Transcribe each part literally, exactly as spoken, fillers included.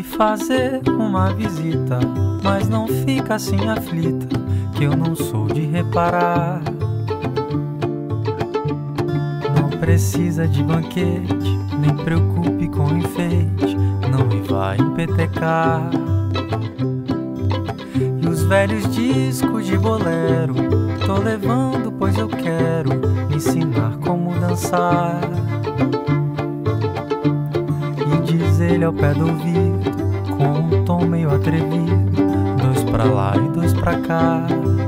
lhe fazer uma visita, mas não fica assim aflita, que eu não sou de reparar. Não precisa de banquete, nem preocupe com enfeite, não me vai empetecar. E os velhos discos de bolero tô levando, pois eu quero ensinar como dançar. E diz ele ao pé do ouvido, com um tom meio atrevido, dois pra lá e dois pra cá.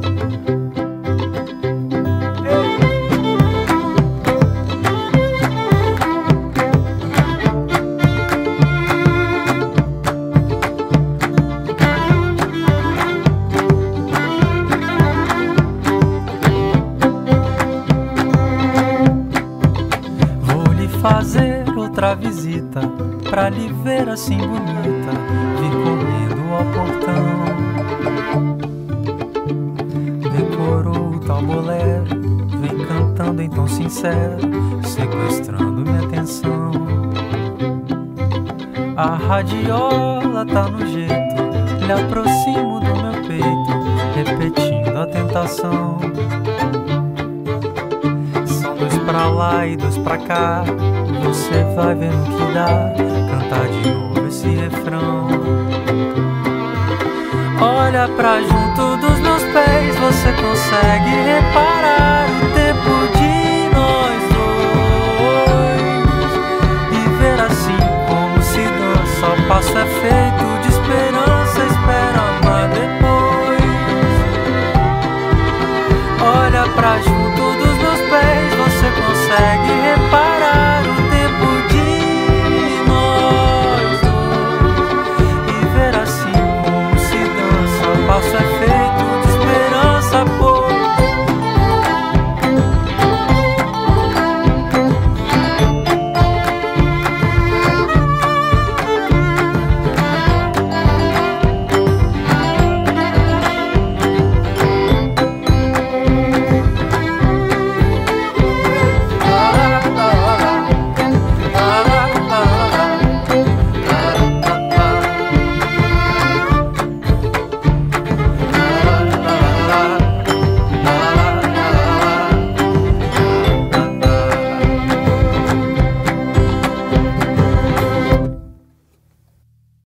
Fazer outra visita, pra lhe ver assim bonita, vir correndo ao portão. Decorou o tal bolero, vem cantando em tom sincero, sequestrando minha atenção. A radiola tá no jeito, lhe aproximo do meu peito, repetindo a tentação. Pra lá e dois pra cá, você vai vendo que dá cantar de novo esse refrão. Olha pra junto dos meus pés, você consegue reparar o tempo de nós dois e ver assim como se dança, o passo é feio.